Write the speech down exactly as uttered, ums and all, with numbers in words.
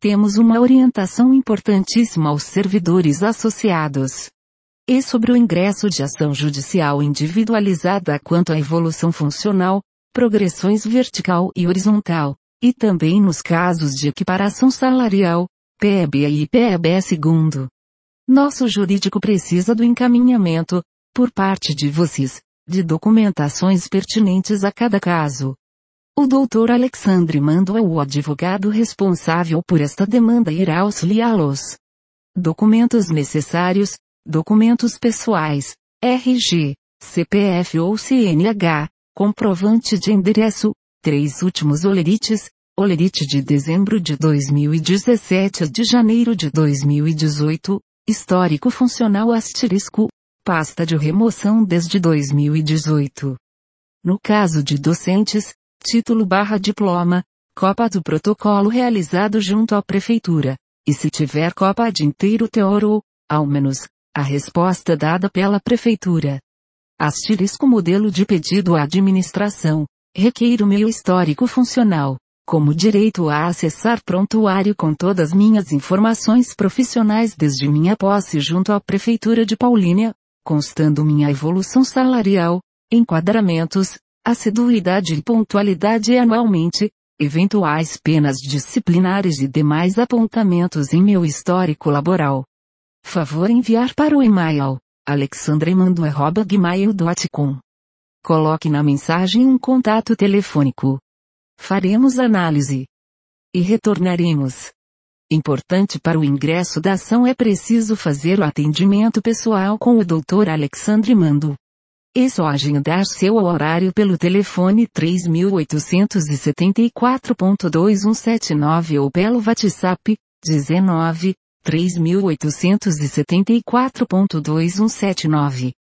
temos uma orientação importantíssima aos servidores associados. E sobre o ingresso de ação judicial individualizada quanto à evolução funcional, progressões vertical e horizontal, e também nos casos de equiparação salarial, P E B e P E B segundo. Nosso jurídico precisa do encaminhamento, por parte de vocês, de documentações pertinentes a cada caso. O doutor Alexandre Mando é o advogado responsável por esta demanda e irá auxiliá-los. Documentos necessários, documentos pessoais, R G, C P F ou C N H, comprovante de endereço, três últimos olerites, olerite de dezembro de dois mil e dezessete a de janeiro de dois mil e dezoito, histórico funcional asterisco, pasta de remoção desde dois mil e dezoito. No caso de docentes, título barra diploma, cópia do protocolo realizado junto à prefeitura, e se tiver cópia de inteiro teor ou, ao menos, a resposta dada pela prefeitura. Asterisco modelo de pedido à administração, requeiro meu histórico funcional, como direito a acessar prontuário com todas minhas informações profissionais desde minha posse junto à prefeitura de Paulínia, constando minha evolução salarial, enquadramentos, assiduidade e pontualidade anualmente, eventuais penas disciplinares e demais apontamentos em meu histórico laboral. Favor enviar para o e-mail alexandremando arroba gmail ponto com. Coloque na mensagem um contato telefônico. Faremos análise e retornaremos. Importante para o ingresso da ação é preciso fazer o atendimento pessoal com o doutor Alexandre Mando. É só agendar seu horário pelo telefone três oito sete quatro, dois um sete nove ou pelo WhatsApp, dezenove, três oito sete quatro, dois um sete nove.